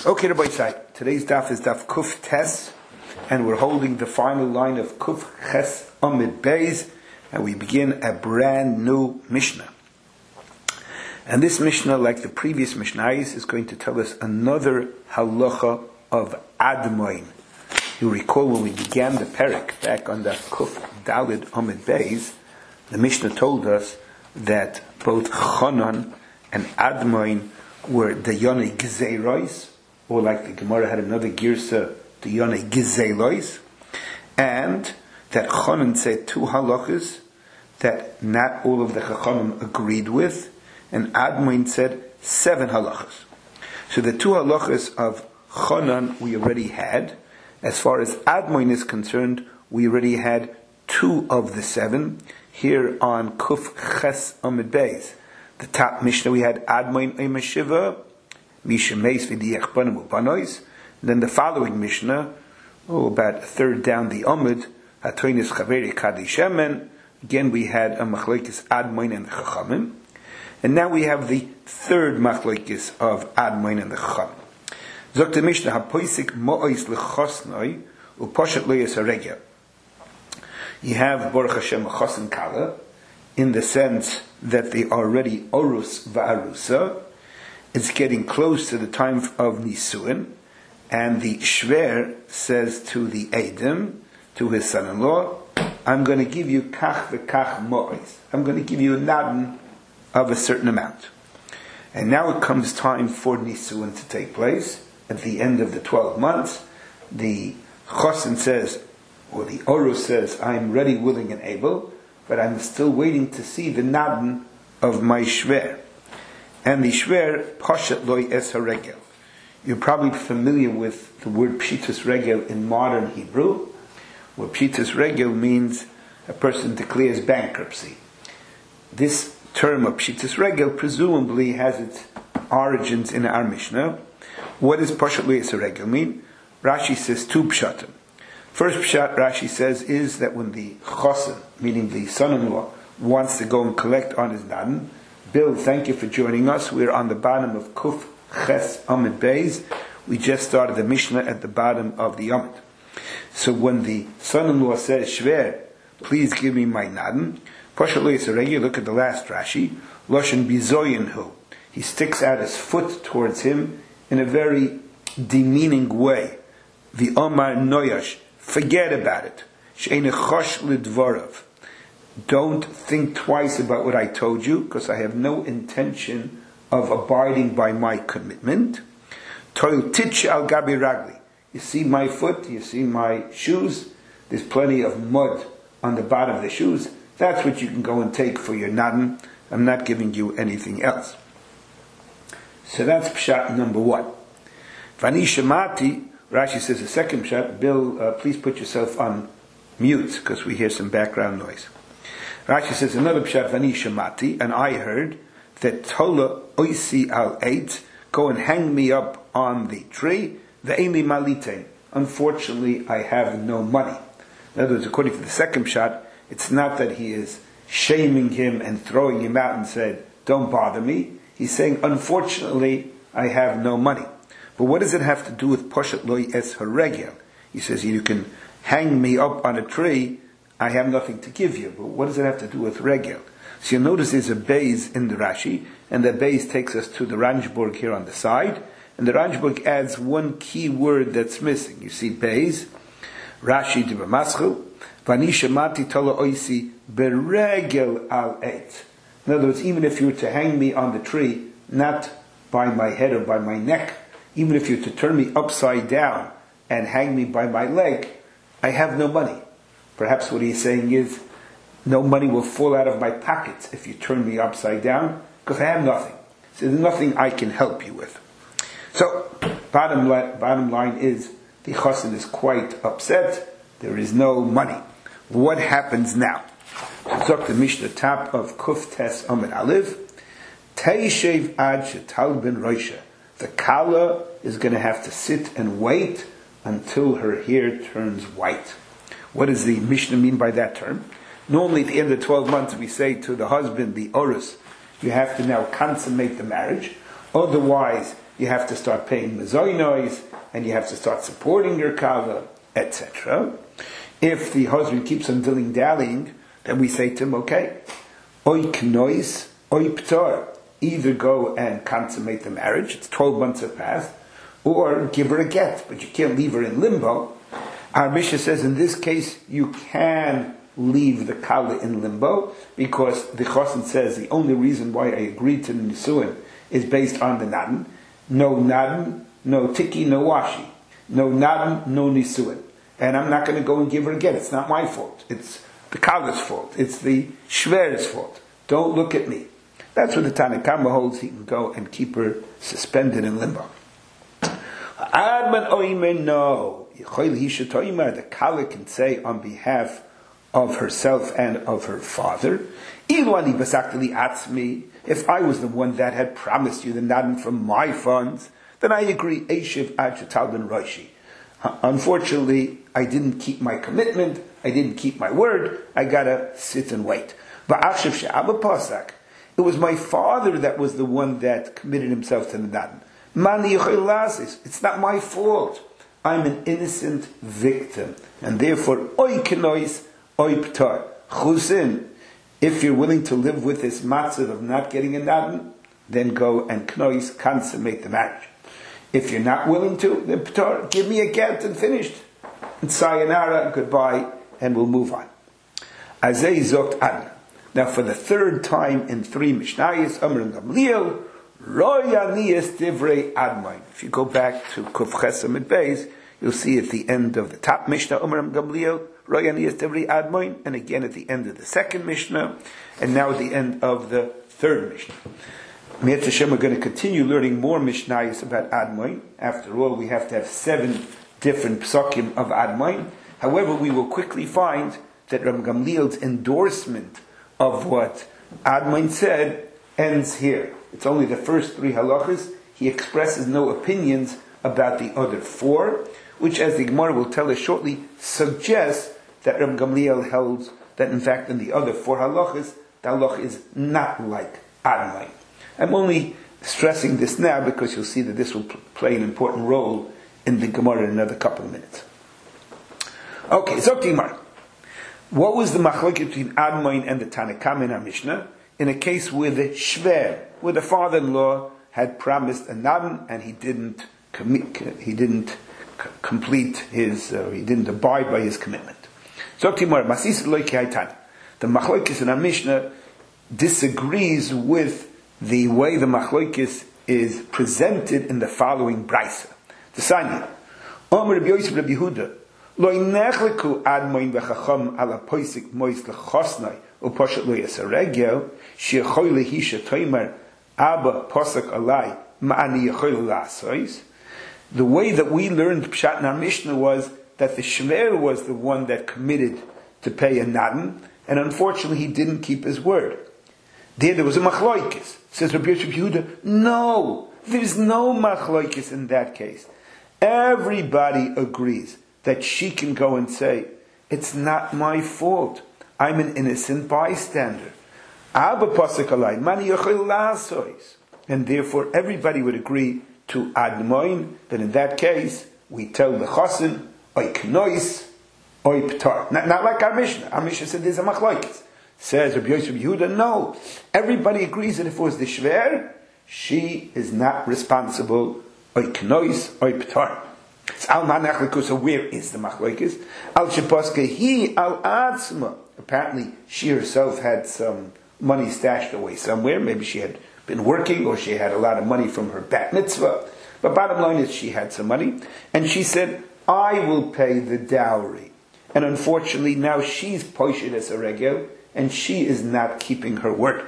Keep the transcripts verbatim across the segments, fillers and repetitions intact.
Okay, Rabbi Shai, today's daf is daf Kuf Tes, and we're holding the final line of Kuf Ches Amid Beis, and we begin a brand new Mishnah. And this Mishnah, like the previous Mishnahs, is going to tell us another halacha of Admoin. You recall when we began the Perek, back on the Kuf Dalid Amid Beis, the Mishnah told us that both Chonon and Admoin were Dayone Gzeiros, or like the Gemara had another girsa, Dayone Gzeilos, and that Chonon said two halachas that not all of the Chachamim agreed with, and Admoin said seven halachas. So the two halachas of Chonon we already had. As far as Admoin is concerned, we already had two of the seven here on Kuf Ches Amid Beis. The top Mishnah we had Admoin Eimah Shiva, Misha Meis V'Diech Banim U'Banois. Then the following Mishnah, oh, about a third down the Amid, Hatoinis Chaveri Kadi Shemen. Again we had a Machlokes Admoin and the Chachamim. And now we have the third Machlokes of Admoin and the Chachamim. Zok the Mishnah, Hapoisik Mo'ois L'Chosnoi U'Poshet Lo Yisaregyah. You have Baruch Hashem Chosn Kala, in the sense that they are already Orus Va'arusa. It's getting close to the time of Nisuin, and the Shver says to the Eidim, to his son-in-law, I'm going to give you Kach V'Kach Mo'ois. I'm going to give you a Nadan of a certain amount. And now it comes time for Nisuin to take place. At the end of the twelve months, the Chosin says, or the Orus says, I'm ready, willing, and able, but I'm still waiting to see the Nadan of my Shver. And the Shver, Poshet Lo Es HaRegel. You're probably familiar with the word Pshitas Regel in modern Hebrew, where Pshitas Regel means a person declares bankruptcy. This term of Pshitas Regel presumably has its origins in our Mishnah. What does Poshet Lo Es HaRegel mean? Rashi says two pshatim. First pshat, Rashi says, is that when the chosin, meaning the son-in-law, wants to go and collect on his nadan, Bill, thank you for joining us. We're on the bottom of Kuf Ches Amid Beis. We just started the Mishnah at the bottom of the Amid. So when the son-in-law says, Shver, please give me my nadan, Poshet Lo Es HaRegel, look at the last Rashi, Loshen Bizoyin Hu. He sticks out his foot towards him in a very demeaning way. The Omar Noyash, forget about it. She'ene chosh lidvorav. Don't think twice about what I told you, because I have no intention of abiding by my commitment. Toil titch al gabi ragli. You see my foot, you see my shoes, there's plenty of mud on the bottom of the shoes. That's what you can go and take for your nadan. I'm not giving you anything else. So that's pshat number one. Vani shemati, Rashi says the second pshat, Bill, uh, please put yourself on mute, because we hear some background noise. Rashi says another pshat, Vani shemati, and I heard that Tola oisi al eight, go and hang me up on the tree, ve'emi malitein. Unfortunately, I have no money. In other words, according to the second pshat, it's not that he is shaming him and throwing him out and said, don't bother me. He's saying, unfortunately, I have no money. But what does it have to do with Poshet Lo Es HaRegel? He says, you can hang me up on a tree, I have nothing to give you. But what does it have to do with Regel? So you'll notice there's a Beis in the Rashi, and the Beis takes us to the Ranjburg here on the side, and the Ranjburg adds one key word that's missing. You see Beis, Rashi Dibra Maschil, Vani Shemati Tola Oisi Beregel Al Eit. In other words, even if you were to hang me on the tree, not by my head or by my neck, even if you were to turn me upside down and hang me by my leg, I have no money. Perhaps what he's saying is, no money will fall out of my pockets if you turn me upside down, because I have nothing. So there's nothing I can help you with. So, bottom line, bottom line is, the chosin is quite upset. There is no money. What happens now? Zok the Mishnah, top of Kuf Tes Amid Aleph, Teishev ad shetal ben roisha. The Kala is going to have to sit and wait until her hair turns white. What does the Mishnah mean by that term? Normally at the end of twelve months we say to the husband, the Orus, you have to now consummate the marriage. Otherwise, you have to start paying mezonos, and you have to start supporting your kala, et cetera. If the husband keeps on dilly-dallying, then we say to him, okay, oy knois, oy p'tor, either go and consummate the marriage, it's twelve months have passed, or give her a get, but you can't leave her in limbo. Our Mishnah says in this case, you can leave the kala in limbo, because the chosin says the only reason why I agreed to the nisuin is based on the nadan. No nadan, no tiki, no washi. No nadan, no nisuin. And I'm not going to go and give her a get. It's not my fault. It's the kala's fault. It's the shver's fault. Don't look at me. That's what the Tanakama holds. He can go and keep her suspended in limbo. Adman oimen, no. The kala can say on behalf of herself and of her father, if I was the one that had promised you the nadan from my funds, then I agree. Eshiv ad shetal ben roshi. Unfortunately, I didn't keep my commitment. I didn't keep my word. I gotta sit and wait. But it was my father that was the one that committed himself to the nadan. It's not my fault. I'm an innocent victim, and therefore, oy kenois, oy p'tar. Chusin, if you're willing to live with this matzav of not getting a nadan, then go and knois, consummate the marriage. If you're not willing to, then p'tar, give me a get and finished. And sayonara, goodbye, and we'll move on. Azay zokt adna. Now for the third time in three Mishnayos, Amr and Gamliel, Roya niyas divrei admain. If you go back to Kuf Chesam and Beis, you'll see at the end of the top Mishnah, Amr and Gamliel, Roya niyas divrei admain, and again at the end of the second Mishnah, and now at the end of the third Mishnah. Mi'at Hashem, we're going to continue learning more Mishnayos about admain. After all, we have to have seven different psakim of admain. However, we will quickly find that Ram Gamliel's endorsement of what admain said ends here. It's only the first three halachas. He expresses no opinions about the other four, which, as the Gemara will tell us shortly, suggests that Ram Gamliel holds that, in fact, in the other four halachas, the halach is not like admain. I'm only stressing this now because you'll see that this will play an important role in the Gemara in another couple of minutes. Okay, so Gemara. What was the machlokes between admain and the Tanakam in our Mishnah? In a case where the shver, where the father-in-law had promised a nadan and he didn't commit, he didn't c- complete his, uh, he didn't abide by his commitment. So Timor, Masis loy kaitan. The machlokes in our Mishnah disagrees with the way the machlokes is presented in the following brisa. The Sanya, Omer Rabbi Yosef Rabbi Yehuda, loy nechleku admain v'chacham ala poisik mois lechosnai uposhet lo yasaregel shechoy lehisha toimer abba posak alai ma'ani yechoy lasois. The way that we learned Pshat in our Mishnah was that the shver was the one that committed to pay a nadan, and unfortunately he didn't keep his word. There, there was a machlokes. Says Rabbi Yosef Yehuda, no, there's no machlokes in that case. Everybody agrees that she can go and say, it's not my fault. I'm an innocent bystander. Abba pasuk alai, mani yochel lasois. And therefore everybody would agree to admoin, that in that case, we tell the chosin, oy knois, oy p'tar. Not, not like our Mishnah. Our Mishnah said there's a machlokes. Says Rabbi Yosef Yehuda, no. Everybody agrees that if it was the shver, she is not responsible. Oy knois, oy p'tar. So where is the machlokes? Al shepaske hi al atzma. Apparently, she herself had some money stashed away somewhere. Maybe she had been working, or she had a lot of money from her bat mitzvah. But bottom line is, she had some money, and she said, "I will pay the dowry." And unfortunately, now she's poished as a regel, and she is not keeping her word.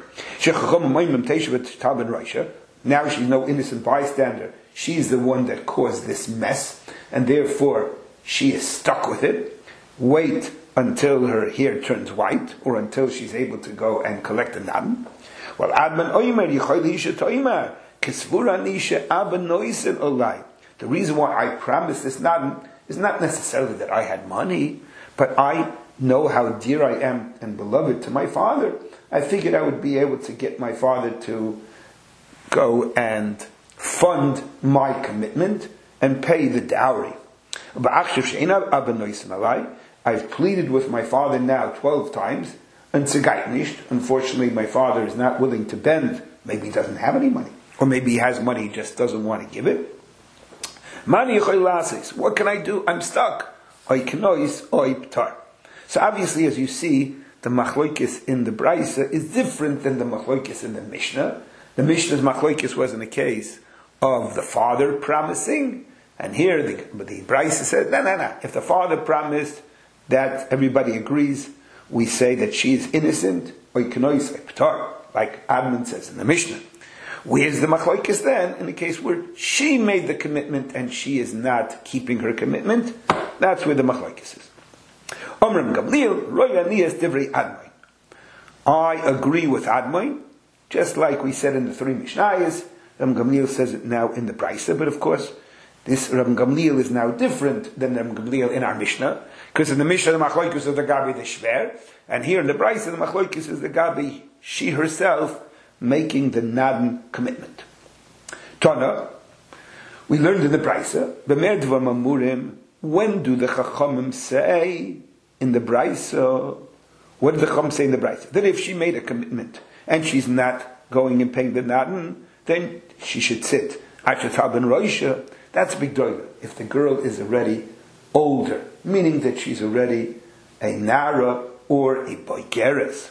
Now she's no innocent bystander. She's the one that caused this mess, and therefore she is stuck with it. Wait until her hair turns white, or until she's able to go and collect a nadan. Well, adman oimer yichol isha toimer kisvura nisha abba noisin olai. The reason why I promised this nadan is not necessarily that I had money, but I know how dear I am and beloved to my father. I figured I would be able to get my father to go and fund my commitment and pay the dowry. I've pleaded with my father now twelve times, and unfortunately my father is not willing to bend. Maybe he doesn't have any money, or maybe he has money, he just doesn't want to give it. What can I do? I'm stuck. So obviously, as you see, the machloikis in the Braisa is different than the machloikis in the Mishnah. The Mishnah's machloikis was in the case of the father promising, and here the, the Braisa says, no, no, no. If the father promised that everybody agrees, we say that she is innocent, like Admon says in the Mishnah. Where's the machloikis then? In the case where she made the commitment and she is not keeping her commitment, that's where the machloikis is. Omram Gamliel, Royaniyas Divrei Admon. I agree with Admon, just like we said in the three Mishnayos. Ram Gamliel says it now in the Braisa, but of course, this Ram Gamliel is now different than Ram Gamliel in our Mishnah, because in the Mishnah the machloikis is the Gabi the Shver, and here in the Braisa the machloikis is the Gabi, she herself making the Nadan commitment. Tana, we learned in the Braisa, B'merdva Mamurim, when do the Chachamim say in the Braisa, what did the Chacham say in the Braisa? That if she made a commitment and she's not going and paying the Nadan, then she should sit. That's big doiler. If the girl is already older, meaning that she's already a Nara or a Boigeres.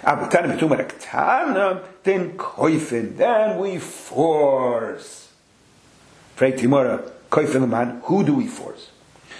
Then koifin, then we force. Who do we force?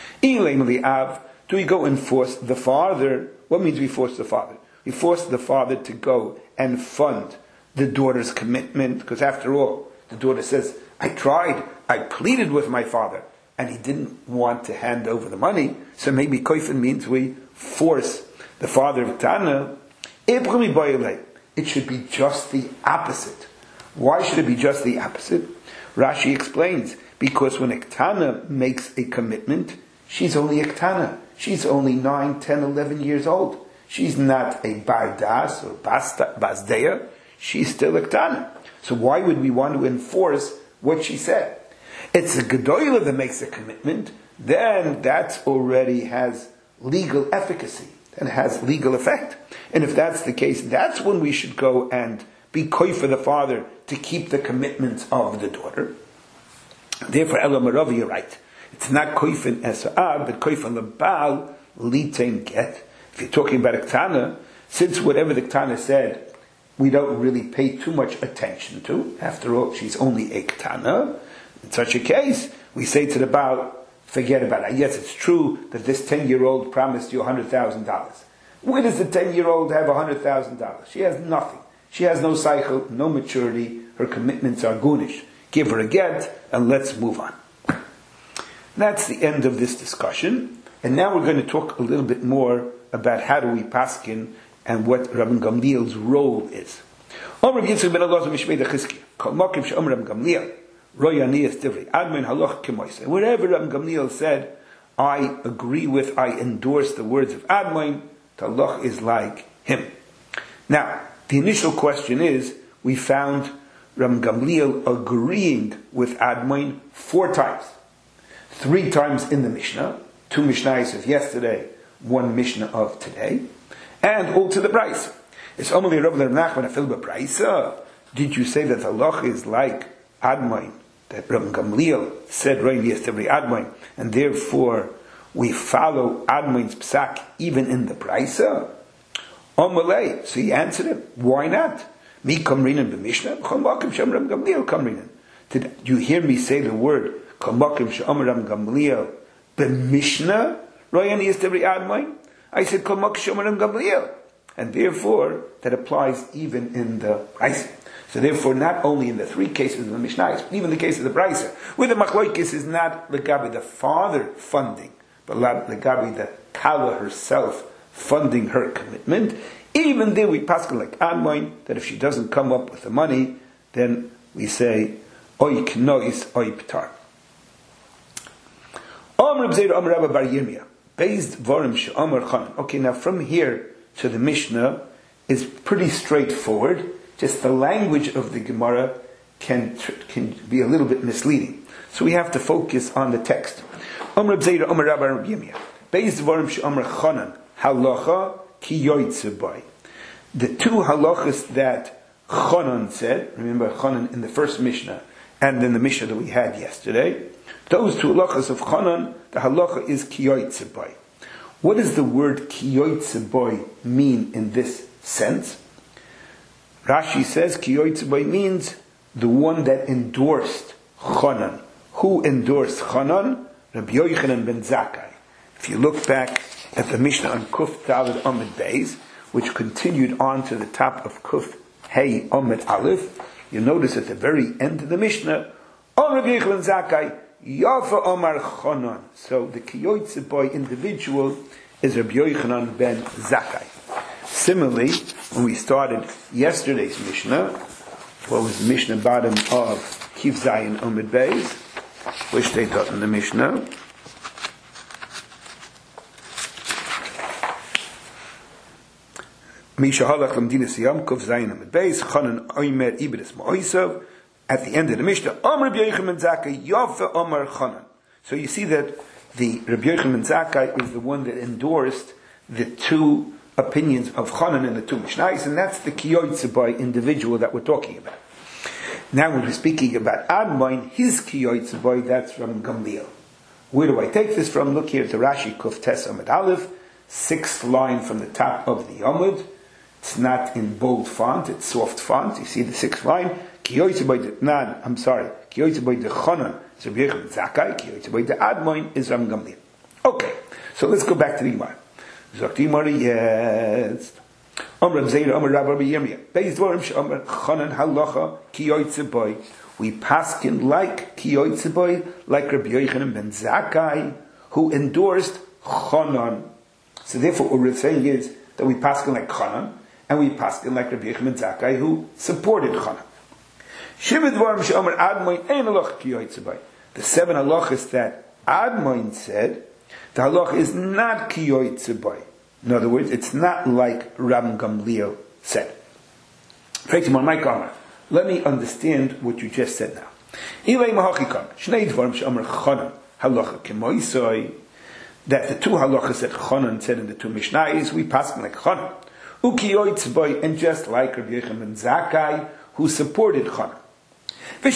Do we go and force the father? What means we force the father? We force the father to go and fund the daughter's commitment, because after all, the daughter says, I tried, I pleaded with my father, and he didn't want to hand over the money, so maybe koifin means we force the father of Tana. It should be just the opposite. Why should it be just the opposite? Rashi explains, because when a Ktana makes a commitment, she's only a Ktana. She's only nine, ten, eleven years old. She's not a Bardas or Basdeya. She's still a Ktana. So why would we want to enforce what she said? It's a Gedoyla that makes a commitment, then that already has legal efficacy and has legal effect. And if that's the case, that's when we should go and be koi for the father to keep the commitments of the daughter. Therefore, Ela Maravi, you're right. It's not koifin esa'ab, but koifin the baal litain get. If you're talking about a ktana, since whatever the ktana said, we don't really pay too much attention to. After all, she's only a ktana. In such a case, we say to the baal, forget about it. Yes, it's true that this ten-year-old promised you one hundred thousand dollars. Where does the ten-year-old have one hundred thousand dollars? She has nothing. She has no cycle, no maturity. Her commitments are goonish. Give her a get, and let's move on. That's the end of this discussion. And now we're going to talk a little bit more about how do we paskin and what Rabbi Gamliel's role is. Wherever Rabbi Gamliel said, I agree with, I endorse the words of Admon, Talach is like him. Now, the initial question is, we found Rabbi Gamliel agreeing with Admon four times. Three times in the Mishnah, two Mishnahs of yesterday, one Mishnah of today, and all to the Braisa. It's only Rabbi Nachman Afil Braisa. Did you say that Allah is like Admon, that Rabbi Gamliel said right yesterday Admon, and therefore we follow Admon's psak even in the Braisa? Omalei. So he answered him, why not? Mi kamrinan b'mishnah, chamakim shem Rabbi Gamliel kamrinan. Did you hear me say the word chamakim shem Rabbi Gamliel b'mishnah? Royani yesterday Admon. I said chamakim shem Rabbi Gamliel. And therefore, that applies even in the Braisa. So therefore, not only in the three cases of the Mishnah, but even the case of the Braisa, where the Machloikis is not Legabi the father funding, but Legabi the Kala herself funding her commitment, even there we pass like Admon, that if she doesn't come up with the money, then we say, Oy knois, oy ptar. Okay, now from here to the Mishnah is pretty straightforward. Just the language of the Gemara can can be a little bit misleading. So we have to focus on the text. Amr Bzeira, Amr Rabbi Rabbi Yirmiyah. Beis Dvarim she'Amr Chanan halacha ki yoytze boy. The two halachas that Chanan said, remember Chanan in the first Mishnah and in the Mishnah that we had yesterday, those two halachas of Chanan, the halacha is ki yoytze boy. What does the word ki yoytze boy mean in this sense? Rashi says ki yoytze boy means the one that endorsed Chanan. Who endorsed Chanan? Rabbi Yochanan ben Zakkai. If you look back at the Mishnah on Kuf Daled Amud Beis, which continued on to the top of Kuf Hey Amud Aleph, you notice at the very end of the Mishnah, on Rabbi Yochanan Zakkai, Yafa Omar Chanan. So the ki yoytze boy individual is Rabbi Yochanan ben Zakkai. Similarly, when we started yesterday's Mishnah, what was the Mishnah bottom of Kif Zayin Amud Beis, which they taught in the Mishnah. Misha halach l'mdina siyam Kuf Zayin Amud Beis Chanan Omer Ibris Ma'osav. At the end of the Mishnah, Amr Rabbi Yochanan ben Zakkai Yafa Amar Chanan. So you see that the Rabbi Yochanan ben Zakkai is the one that endorsed the two opinions of Chanan in the two Mishnahs, and that's the ki yoytze boy individual that we're talking about. Now when we're speaking about Admoin, his ki yoytze boy, that's from Gamliel. Where do I take this from? Look here at the Rashi Kuf Tes Amud Aleph, sixth line from the top of the Amud. It's not in bold font, it's soft font. You see the sixth line. Ki yoytze boy de Nan, I'm sorry, ki yoytze boy de Chanan is Rabbi Yochanan ben Zakkai, ki yoytze boy de Admoin is Ram Gamliel. Okay, so let's go back to the Gemara. Zok the Gemara, yes. Amr Bzeira, Amr Rabbi Rabbi Yirmiyah. Beis Dvarim she'Amr Chanan halacha ki yoytze boy. We paskin like ki yoytze boy, like Rabbi Yochanan ben Zakkai, who endorsed Chanan. So therefore, what we're saying is that we paskin like Chanan, and we paskin like Rabbi Yochanan ben Zakkai, who supported Chanan. Shiva Dvarim she'Amr Admoin ein halacha ki yoytze boy. The seven halachas that Admoin said, the halacha is not ki yoytze boy. In other words, it's not like Ram Gamliel said. Let me understand what you just said now. That the two halachas that Chanan said in the two Mishnahs, we pass like Chanan. Uki yoytze boy, and just like Rabbi Yochanan ben Zakkai, who supported Chanan. The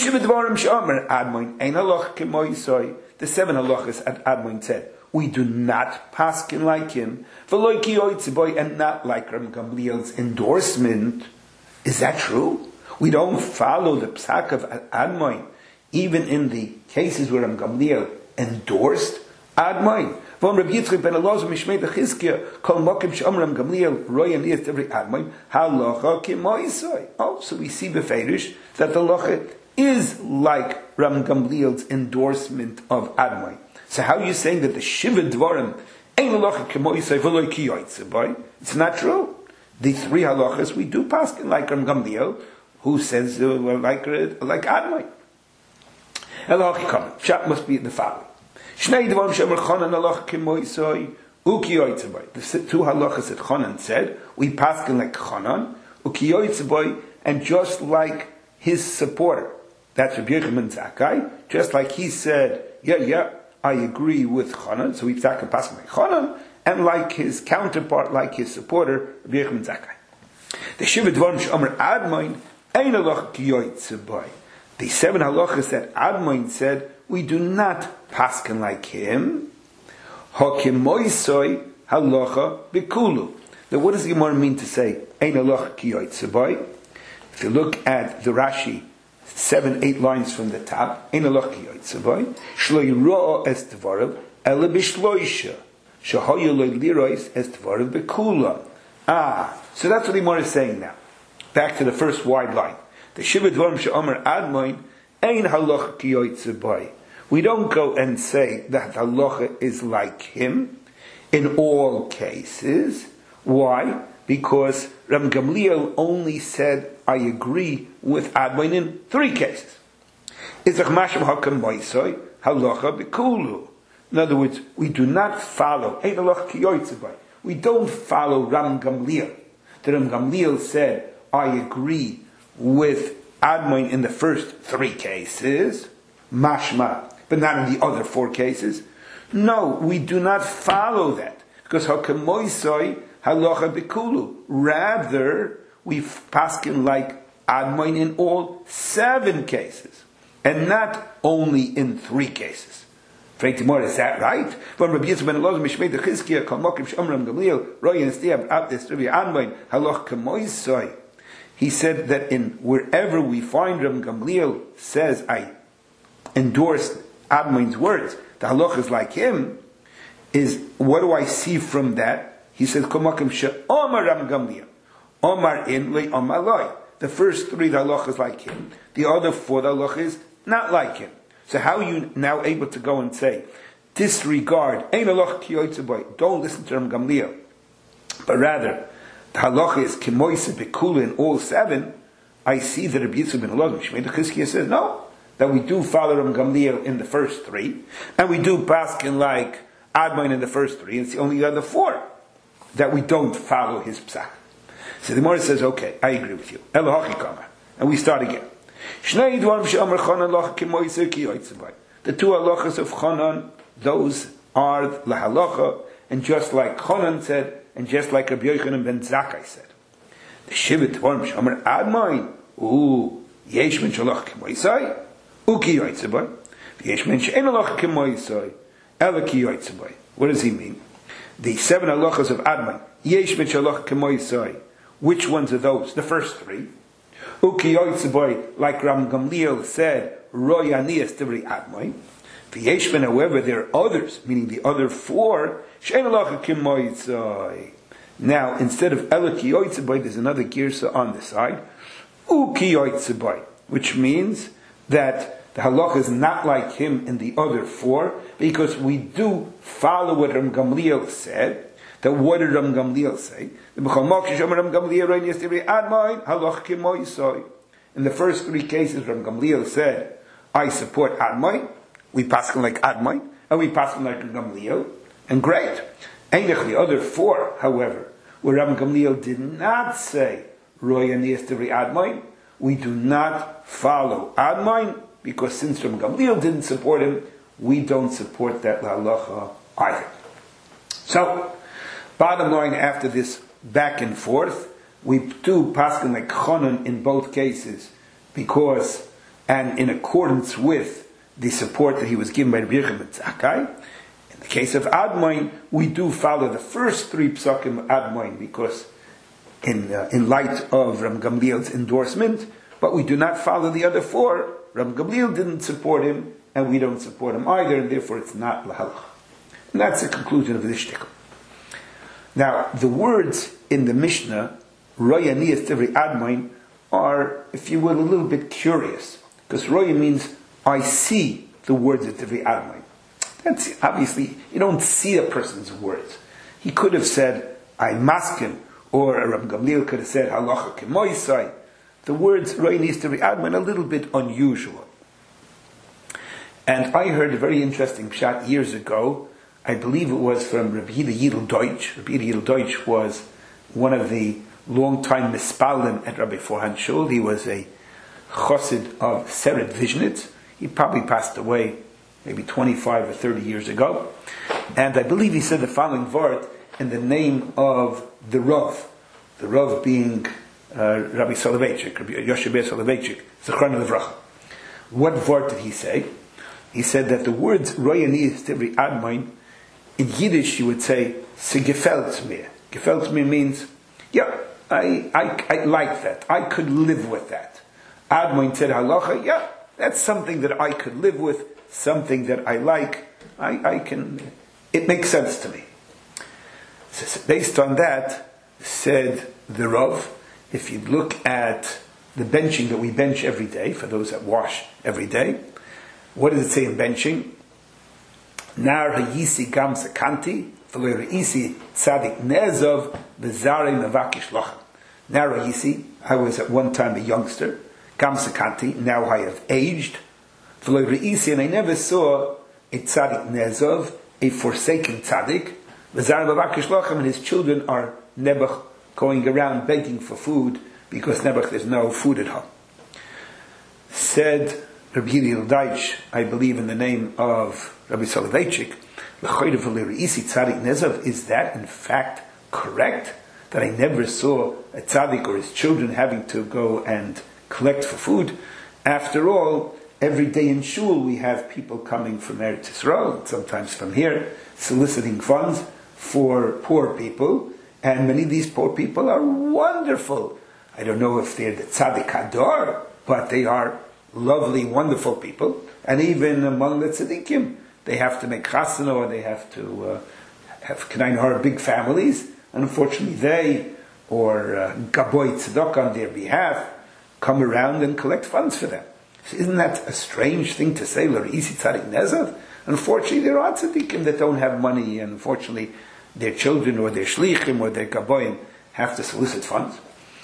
seven halachas at Admoin said, we do not paskin like him, and not like Ram Gamliel's endorsement. Is that true? We don't follow the psak of Admoin, even in the cases where Ram Gamliel endorsed Admoin. Oh, so we see beferish that the locha is like Ram Gamliel's endorsement of Admoin. So how are you saying that the Shiva Dvarim ain't halacha k'mo yisay v'lo ki yoytze boy? It's not true. The three halachas we do paskin like Ram Gamliel, who says uh, like uh, like Admoin. Halacha comment. Pshat must be the following. Shnei Dvarim she'amar Chanan halacha k'mo yisay uki yoytze boy. The two halachas that Chanan said, we paskin like Chanan uki yoytze boy, and just like his supporter, that's Rabbi Yochanan ben Zakkai, just like he said, yeah, yeah, I agree with Chanan, so we talk and pass like Chanan, and like his counterpart, like his supporter, Rabbi Yochanan ben Zakkai. The Shiva Dvarim she'Amar Admoin ein halacha ki yoytze boy. The seven halachas that Admoin said, we do not paskin like him. Hakimoisoi halacha bikulu. Now, what does the Gemara mean to say ein halacha ki yoytze boy? If you look at the Rashi, seven, eight lines from the top, ein halacha ki yoytze boy, shlo yira'ah es dvarav, ele bishloisha, shehoyu lo lirois es dvarav bekula. Ah, so that's what the Gemara is saying now. Back to the first wide line. The Shiva Dvarim she'Amar Admoin ein halacha ki yoytze boy. We don't go and say that halacha is like him in all cases. Why? Because Ram Gamliel only said, I agree with Admoin in three cases. In other words, we do not follow, we don't follow Ram Gamliel. The Ram Gamliel said, I agree with Admoin in the first three cases, mashma, but not in the other four cases. No, we do not follow that, because hakemoisoi halacha bekulu. Rather, we paskin like Admoin in all seven cases, and not only in three cases. Is that right? But Rabbi Yitzchak ben Elazar Mishmei de Chizkiya Kol Mokim Shomram Gamliel Roy Nestiab Abdes Rabbi Admoin Halach Kemoisoi. He said that in wherever we find Rabbi Gamliel says, I endorse Admoin's words, the halach is like him. Is what do I see from that? He says Kol Mokim She'omar Rabbi Gamliel Omar in Le Omar Loi. The first three the halach is like him. The other four the halach is not like him. So how are you now able to go and say, disregard, don't listen to Ram Gamliel, but rather, the halacha is kemoise bekula in all seven? I see that Rabbi Yitzchak ben Elazar Mishmei de Chizkiya says no, that we do follow Ram Gamliel in the first three, and we do paskin like Admoin in the first three, and it's the only other four that we don't follow his psak. So the Gemara says, okay, I agree with you. And we start again. The two halachas of Chanan, those are the halacha, and just like Chanan said, and just like Rabbi Yochanan ben Zakkai said. The Shiva Dvarim Shomer Admoin, ooh, yesh men shalach kemoisai, uki yoitzebay, yesh men she'en halach kemoisai, ela ki yoitzebay. What does he mean? The seven halachas of Admoin, yesh men shalach kemoisai. Which ones are those? The first three. Uki yoitzebay, like Ram Gamliel said, roy anias devri Admoin. V'yesh men, however, there are others, meaning the other four, she'en halach kemoisai. Now, instead of ela ki yoitzebay, there's another girsa on the side, uki yoitzebay, which means that the halacha is not like him in the other four, because we do follow what Ram Gamliel said. That what did Ram Gamliel say? In the first three cases, Ram Gamliel said, I support Admoin, we pass like Admoin, and we pass like Gamliel, and great. The other four, however, where Ram Gamliel did not say, Roy Anias Devri Admoin, we do not follow Admoin, because since Ram Gamliel didn't support him, we don't support that halacha either. So, bottom line, after this back and forth, we do paskin like Chanan in both cases, because, and in accordance with the support that he was given by Rabbi Yochanan ben Zakkai. In the case of Admoin, we do follow the first three psakim of Admoin, because in uh, in light of Ram Gamliel's endorsement, but we do not follow the other four. Ram Gamliel didn't support him, and we don't support him either, and therefore it's not lahalach. And that's the conclusion of this shtickle. Now, the words in the Mishnah, Roya Niyas Devri Admoin, are, if you will, a little bit curious. Because Roya means, I see the words of Devri Admoin. That's obviously, you don't see a person's words. He could have said, I maskim, or Rabbi Gamliel could have said, Halacha kemoisai. The words Roya Niyas Devri Admoin are a little bit unusual. And I heard a very interesting pshat years ago. I believe it was from Rabbi Yehuda Yidel Deutsch. Rabbi Yehuda Yidel Deutsch was one of the long-time mispalim at Rabbi Forhan Shul. He was a chassid of Seret Vizhnitz. He probably passed away maybe twenty-five or thirty years ago. And I believe he said the following vart in the name of the Rav. The Rav being uh, Rabbi Soloveitchik, Rabbi Yoshe Ber Soloveitchik, Zechron Levracha. What vart did he say? He said that the words Roya Niyas Devri Admoin, in Yiddish, you would say, "Se gefällt mir." Gefällt mir means, yeah, I, I, I like that. I could live with that. Admoin said halacha, yeah, that's something that I could live with, something that I like. I, I can, it makes sense to me. So, based on that, said the Rav, if you look at the benching that we bench every day, for those that wash every day, what does it say in benching? Nar hayisi gam sekanti, v'lo reisi tzadik nezov, v'zare mevakish lochem. Nar hayisi, I was at one time a youngster, gam sekanti, now I have aged, v'lo reisi, and I never saw a tzadik nezov, a forsaken tzadik, v'zare mevakish lochem, and his children are nebuch going around begging for food, because nebuch there's no food at home. Said Rabbi Yiril Deitch, I believe in the name of Rabbi Soloveitchik, is that in fact correct? That I never saw a tzaddik or his children having to go and collect for food? After all, every day in shul we have people coming from Eretz Yisrael, sometimes from here, soliciting funds for poor people, and many of these poor people are wonderful. I don't know if they're the tzaddik hador, but they are lovely, wonderful people. And even among the tzaddikim, they have to make chasana, or they have to uh, have k'nayin big families. And unfortunately, they or uh, gaboy tzedakah on their behalf come around and collect funds for them. So isn't that a strange thing to say? L're'isi tzadik nezav. Unfortunately, there are tzaddikim that don't have money, and unfortunately, their children or their shlichim or their gaboyim have to solicit funds.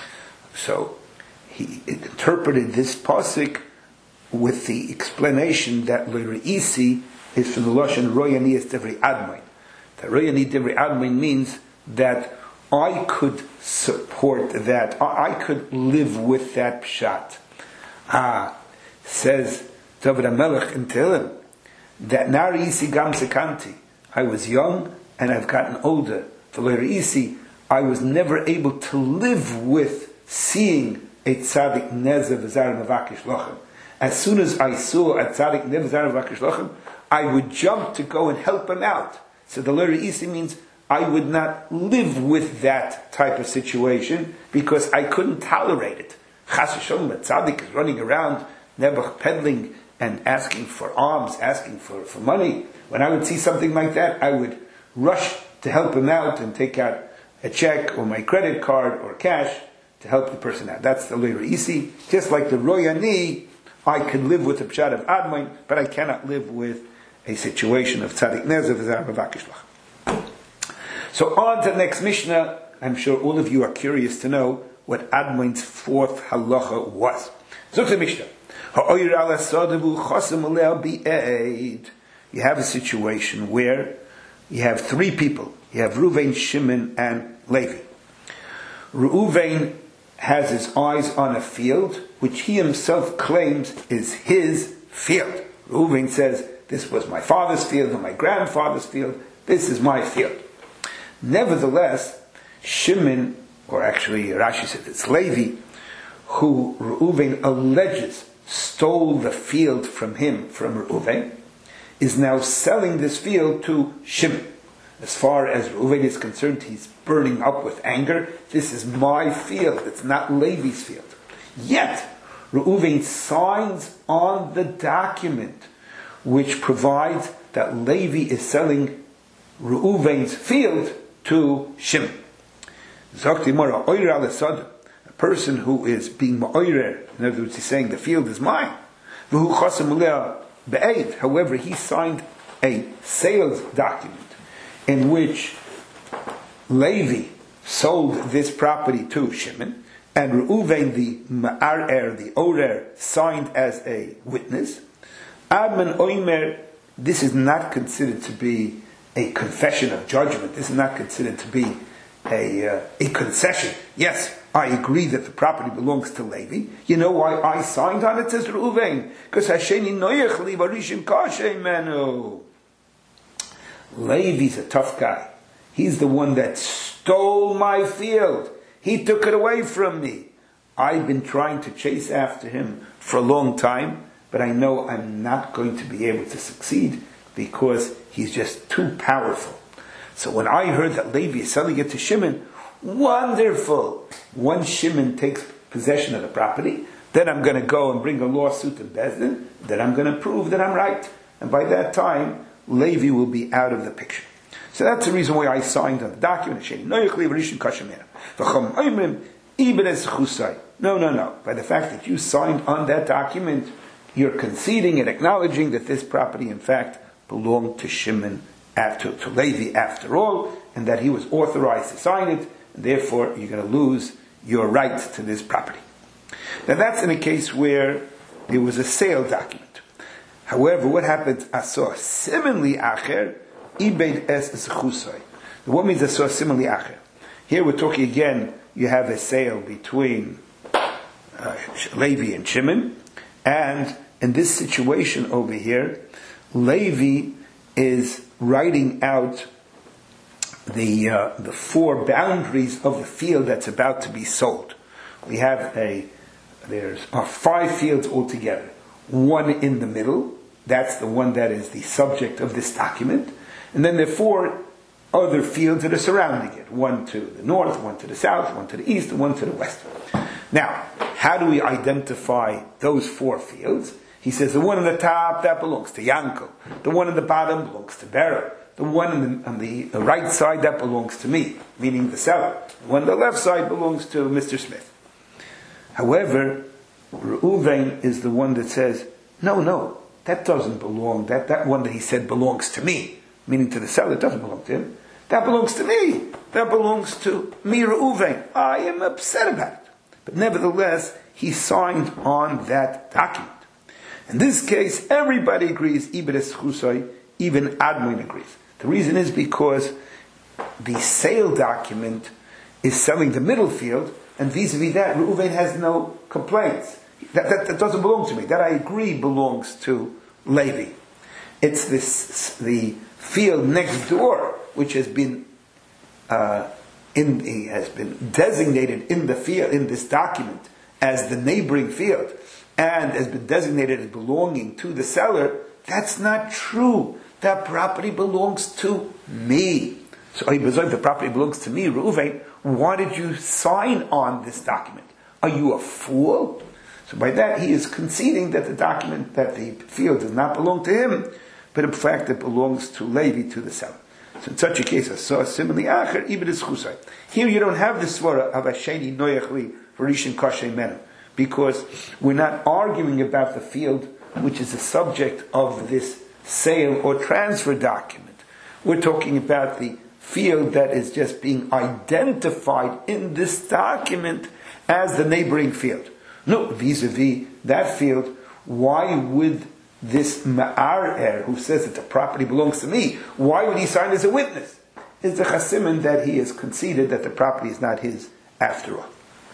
So he interpreted this pasuk with the explanation that l're'isi is from the lashon royani es devri admain. The royani devri admain means that I could support that, I could live with that pshat. Ah, says David HaMelech in Tehillim, that nari isi gam sekanti, I was young and I've gotten older. V'lo isi, I was never able to live with seeing a tzaddik nezav v'zar mevakish lochem. As soon as I saw a tzaddik nezav v'zar mevakish lochem, I would jump to go and help him out. So the lo isi means I would not live with that type of situation because I couldn't tolerate it. Chas v'sholom, a tzaddik is running around, nebuch peddling and asking for alms, asking for, for money. When I would see something like that, I would rush to help him out and take out a check or my credit card or cash to help the person out. That's the lo isi. Just like the royani, I can live with the pshat of admain, but I cannot live with a situation of tzaddik nezav v'zar mevakish lochem. So on to the next Mishnah. I'm sure all of you are curious to know what admain's fourth halacha was. Zok the Mishnah. You have a situation where you have three people. You have Reuven, Shimon, and Levi. Reuven has his eyes on a field which he himself claims is his field. Reuven says, this was my father's field and my grandfather's field. This is my field. Nevertheless, Shimon, or actually Rashi said it's Levi, who Reuven alleges stole the field from him, from Reuven, is now selling this field to Shimon. As far as Reuven is concerned, he's burning up with anger. This is my field, it's not Levi's field. Yet, Reuven signs on the document which provides that Levi is selling Reuven's field to Shimon. A person who is being ma'oirer, in other words, he's saying the field is mine. However, he signed a sales document in which Levi sold this property to Shimon, and Reuven, the ma'arer, the orer, signed as a witness. Adman oimer, this is not considered to be a confession of judgment. This is not considered to be a uh, a concession. Yes, I agree that the property belongs to Levi. You know why I signed on it, says Reuven? Because Hasheni noyech li varishim kashem menu. Levi's a tough guy. He's the one that stole my field. He took it away from me. I've been trying to chase after him for a long time, but I know I'm not going to be able to succeed because he's just too powerful. So when I heard that Levi is selling it to Shimon, wonderful! Once Shimon takes possession of the property, then I'm going to go and bring a lawsuit to Beis Din, then I'm going to prove that I'm right. And by that time, Levi will be out of the picture. So that's the reason why I signed on the document. No, no, no. By the fact that you signed on that document, you're conceding and acknowledging that this property, in fact, belonged to Shimon, after, to Levi after all, and that he was authorized to sign it, and therefore you're going to lose your right to this property. Now that's in a case where there was a sale document. However, what happens? Asor similarly acher ibed es zechusay. What means asor similarly acher? Here we're talking again. You have a sale between uh, Levi and Shimon, And in this situation over here, Levi is writing out the uh, the four boundaries of the field that's about to be sold. We have a there's are five fields altogether. One in the middle, that's the one that is the subject of this document, and then there are four other fields that are surrounding it. One to the north, one to the south, one to the east, and one to the west. Now, how do we identify those four fields? He says the one on the top, that belongs to Yankel. The one on the bottom belongs to Bera. The one on the, on the right side, that belongs to me, meaning the seller. The one on the left side belongs to Mister Smith. However, Reuven is the one that says, no, no, that doesn't belong. That, that one that he said belongs to me, meaning to the seller, it doesn't belong to him. That belongs to me. That belongs to me, Reuven. I am upset about it. But nevertheless, he signed on that document. In this case, everybody agrees, even Admon agrees. The reason is because the sale document is selling the middle field, and vis-a-vis that, Reuven has no complaints. That, that, that doesn't belong to me. That I agree belongs to Levi. It's this the field next door, which has been uh, in the, has been designated in the field in this document as the neighboring field, and has been designated as belonging to the seller. That's not true. That property belongs to me. So if the property belongs to me, Reuven, why did you sign on this document? Are you a fool? So by that he is conceding that the document, that the field does not belong to him, but in fact it belongs to Levi, to the seller. So in such a case, I saw similarly acher, even as chusay. Here you don't have the svara of Asheni Noyachli for Rishon Kashay Menu, because we're not arguing about the field which is the subject of this sale or transfer document. We're talking about the field that is just being identified in this document as the neighboring field. No, vis-a-vis that field, why would this Ma'arer, who says that the property belongs to me, why would he sign as a witness? It's the chasimin that he has conceded that the property is not his after all.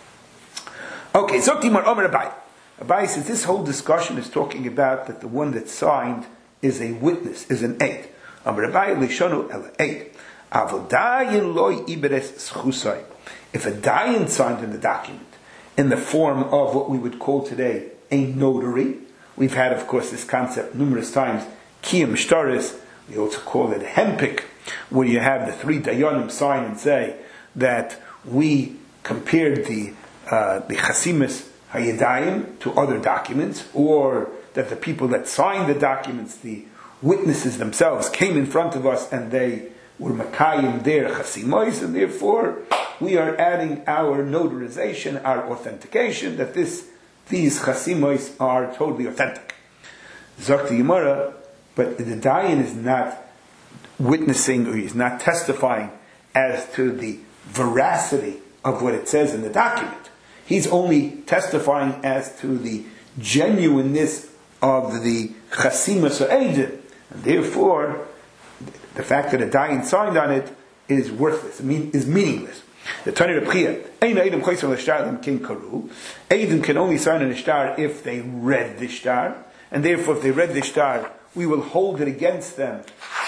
Okay, Zoktimar Omer Abai. Abai says this whole discussion is talking about that the one that signed is a witness, is an aid. Omer Abai Lishonu El Aid. Avodayin loy iberes schusai. If a dayan signed in the document in the form of what we would call today a notary, we've had, of course, this concept numerous times, kiyam shtaris, we also call it hempik, where you have the three dayanim sign and say that we compared the uh, the chasimis hayadayim to other documents, or that the people that signed the documents, the witnesses themselves, came in front of us and they were makayim their chasimos, and therefore we are adding our notarization, our authentication, that this these chasimos are totally authentic. Zakti Yemara, but the dayan is not witnessing, or he's not testifying as to the veracity of what it says in the document. He's only testifying as to the genuineness of the chasimas or eidin, and therefore the fact that a dayan signed on it is worthless, is meaningless. The Tani Rebchia, Ein Eidim Choyser L'Shtar King Karu. Eidim can only sign an ishtar if they read the shtar, and therefore if they read the shtar, we will hold it against them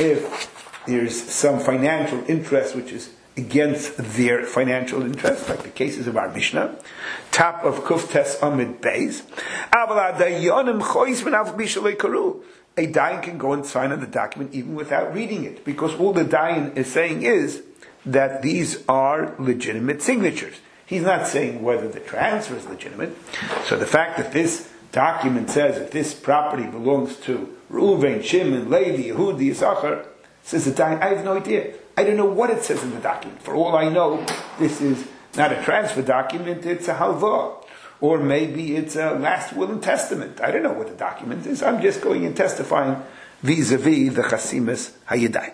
if there's some financial interest which is against their financial interest, like the cases of our Mishnah. Top of Kuf Tes Amid Beis. Aval Adayonim Choyz V'Nav Bishalei Karu. A dayan can go and sign on the document even without reading it, because all the dayan is saying is that these are legitimate signatures. He's not saying whether the transfer is legitimate. So the fact that this document says that this property belongs to Reuven, Shimon, Levi, Yehudi, Yisachar, says the dayan, I have no idea. I don't know what it says in the document. For all I know, this is not a transfer document, it's a halva. Or maybe it's a last will and testament. I don't know what the document is. I'm just going and testifying vis-a-vis the chasimas hayadai.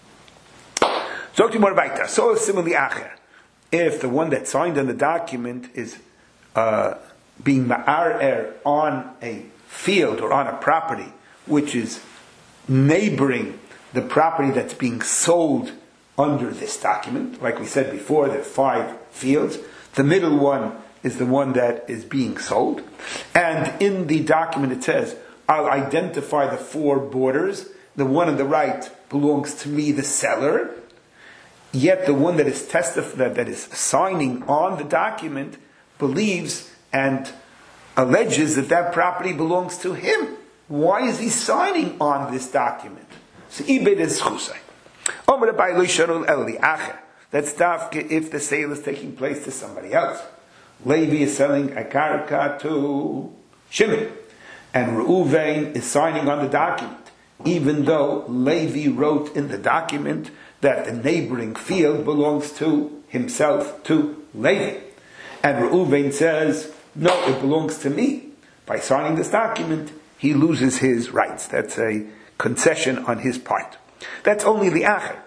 So similarly, acher, if the one that signed on the document is uh, being ma'arer on a field or on a property which is neighboring the property that's being sold under this document, like we said before, there are five fields. The middle one is the one that is being sold. And in the document it says, I'll identify the four borders. The one on the right belongs to me, the seller. Yet the one that is testif- that, that is signing on the document believes and alleges that that property belongs to him. Why is he signing on this document? So ibed is chusay. That's dafke if the sale is taking place to somebody else. Levi is selling a karka to Shimon, and Reuven is signing on the document, even though Levi wrote in the document that the neighboring field belongs to himself, to Levi. And Reuven says, no, it belongs to me. By signing this document, he loses his rights. That's a concession on his part. That's only li'acher.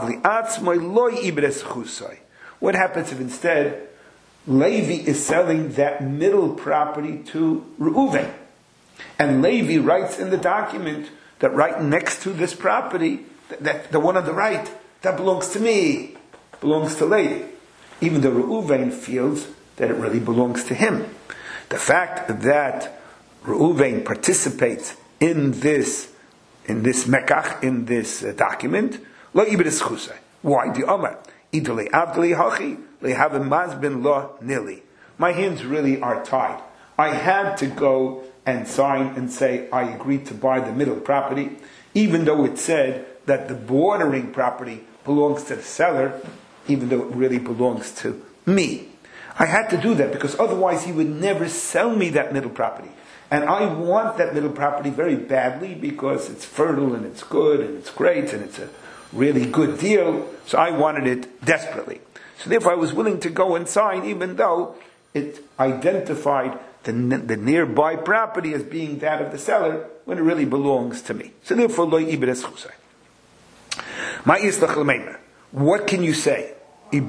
What happens if instead Levi is selling that middle property to Reuven? And Levi writes in the document that right next to this property, that, that the one on the right, that belongs to me, belongs to Levi. Even though Reuven feels that it really belongs to him. The fact that Reuven participates in this, in this mekach, in this uh, document, lo ibris chusay. Why? The Omar. Idle avdli hachi lehavim mazbin lo nili. My hands really are tied. I had to go and sign and say I agreed to buy the middle property, even though it said that the bordering property belongs to the seller, even though it really belongs to me. I had to do that because otherwise he would never sell me that middle property. And I want that middle property very badly because it's fertile and it's good and it's great and it's a really good deal. So I wanted it desperately. So therefore I was willing to go and sign even though it identified the, the nearby property as being that of the seller when it really belongs to me. So therefore, lo ibres chusay. Ma yislach l'meimer. What can you say? As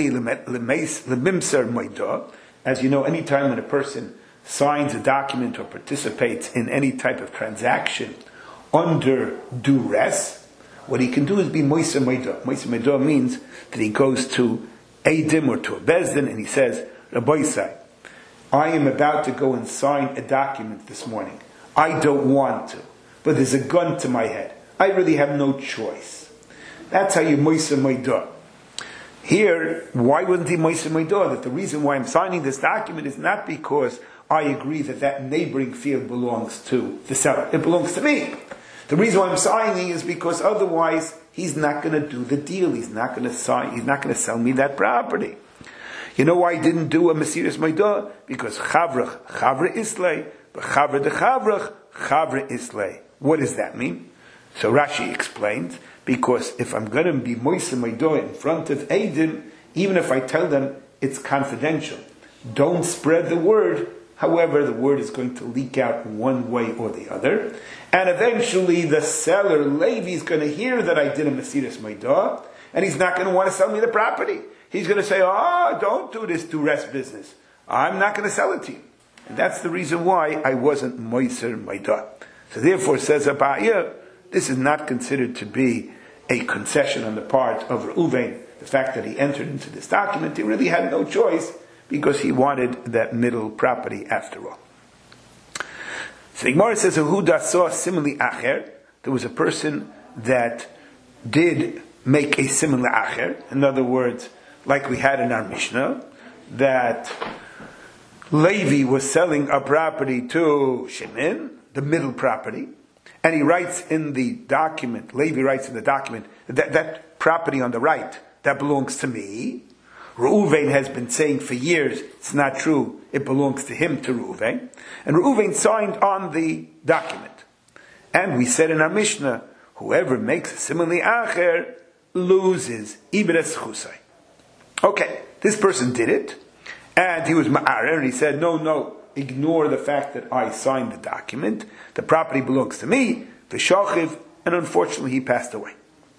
you know, anytime when a person signs a document or participates in any type of transaction under duress, what he can do is be moisa meidah. Moisa meidah means that he goes to Eidim or to a Bezdin and he says, Rabbi Isai, I am about to go and sign a document this morning. I don't want to, but there's a gun to my head. I really have no choice. That's how you moisa meidah. Here, why wouldn't he moisa meidah? That the reason why I'm signing this document is not because I agree that that neighboring field belongs to the seller. It belongs to me. The reason why I'm signing is because otherwise he's not going to do the deal. He's not going to sign. He's not going to sell me that property. You know why I didn't do a mesiras meidah? Because chavrach chavra islay, but chavra de chavrach chavra islay. What does that mean? So Rashi explains, because if I'm going to be moisa meidah in front of Eidim, even if I tell them it's confidential, don't spread the word. However, the word is going to leak out one way or the other. And eventually the seller, Levi, is going to hear that I did a mesiras meidah, and he's not going to want to sell me the property. He's going to say, oh, don't do this duress business. I'm not going to sell it to you. And that's the reason why I wasn't moiser meidah. So therefore, says Abaya, this is not considered to be a concession on the part of Reuven. The fact that he entered into this document, he really had no choice because he wanted that middle property after all. So the Gemara says, Yehuda saw simile acher. There was a person that did make a similar acher. In other words, like we had in our Mishnah, that Levi was selling a property to Shimon, the middle property, and he writes in the document, Levi writes in the document, that that property on the right, that belongs to me. Reuven has been saying for years, it's not true, it belongs to him, to Reuven. And Reuven signed on the document. And we said in our Mishnah, whoever makes a simile acher loses ibres chusay. Okay, this person did it, and he was ma'arer, and he said, no, no, ignore the fact that I signed the document, the property belongs to me, v'shachiv, and unfortunately he passed away.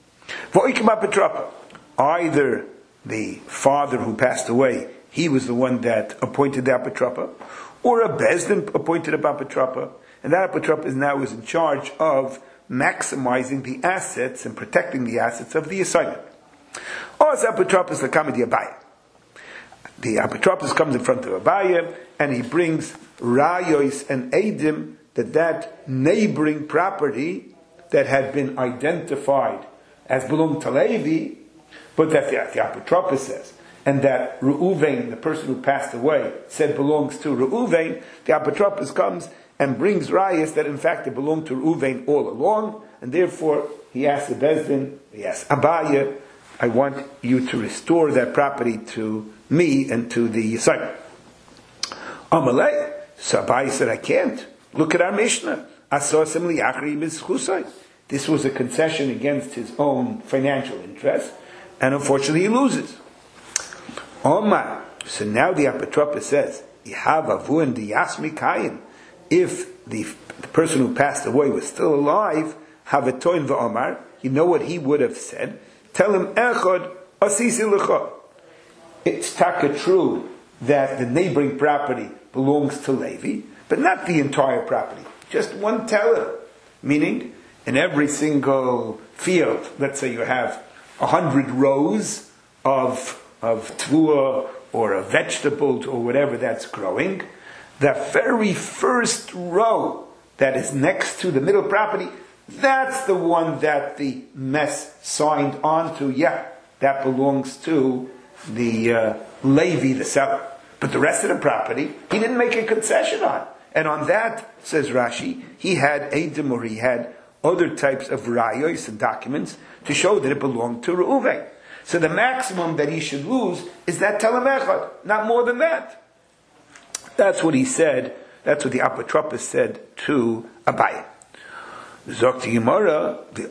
Either the father who passed away, he was the one that appointed the apatrapa, or a bezdin appointed a apatrapa, and that apatrapa is now is in charge of maximizing the assets and protecting the assets of the assignment. Or as apatrapa is the kamedi abaya. the apotropos comes in front of Abaye, and he brings rayos and edim that that neighboring property that had been identified as belonged to Levi, but that the, the apotropos says, and that Reuven, the person who passed away, said belongs to Reuven, the apotropos comes and brings rayos that in fact it belonged to Reuven all along, and therefore he asks the Bezdin, he asks Abaye, I want you to restore that property to me and to the Yisrael. Amalei, so Abaye said, I can't. Look at our Mishnah. This was a concession against his own financial interest, and unfortunately he loses. Omar, so now the apotropos says, if the, the person who passed away was still alive, havetoin v'omar, you know what he would have said? Tell him, echad asisi lecha. It's taka true that the neighboring property belongs to Levi, but not the entire property. Just one teller. Meaning, in every single field, let's say you have a hundred rows of, of tvua or of vegetables or whatever that's growing, the very first row that is next to the middle property, that's the one that the mess signed onto. Yeah, that belongs to the uh, Levi, the seller. But the rest of the property, he didn't make a concession on. And on that, says Rashi, he had Edom, or he had other types of rayos and documents to show that it belonged to Reuven. So the maximum that he should lose is that telem echad, not more than that. That's what he said. That's what the apotropos said to Abaye. Zok to Gemara, the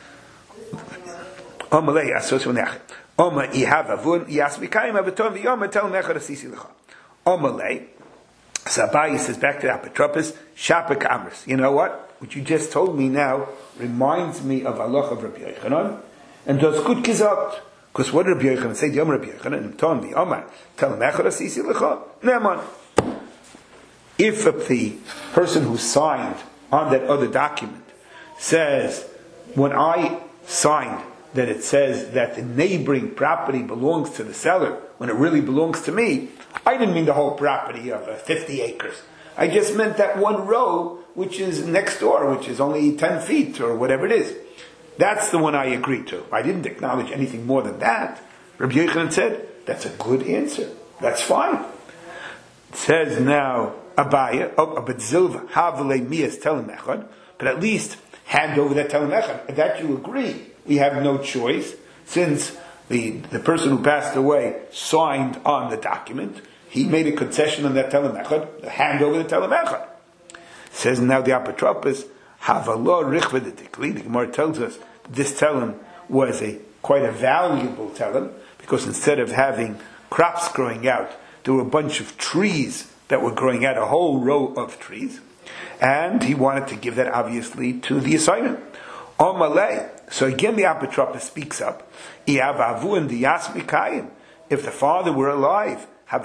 Omalei asos v'nechet. Oma ihav avun yasmikayim avatom v'yom telem echad asisi lecha. Omalei. So Abaye says back to the apotropos, Shapik Amris. You know what? What you just told me now reminds me of Allah of Rabbi Yochanan, and does good kizot. Because what did Rabbi Yochanan say? Yom Rabbi Yochanan, and Tom the Omar, tell him echad asisi lecha. Neman. If the person who signed on that other document says, when I signed that it says that the neighboring property belongs to the seller, when it really belongs to me, I didn't mean the whole property of uh, fifty acres. I just meant that one row which is next door, which is only ten feet or whatever it is. That's the one I agreed to. I didn't acknowledge anything more than that. Rabbi Yochanan said, that's a good answer. That's fine. It says now, Abaye, oh, but Zilva, Havale Mias Telem Echad, but at least hand over that Telem Echad. That you agree. We have no choice, since the, the person who passed away signed on the document. He made a concession on that Telem Echad, hand over the Telem Echad. Says now the apotropos, Havalo Richvedetikli, the Gemara tells us that this Telem was a quite a valuable Telem, because instead of having crops growing out, there were a bunch of trees that were growing out, a whole row of trees. And he wanted to give that obviously to the assignment. Omalei. So again the apotropos speaks up. If the father were alive,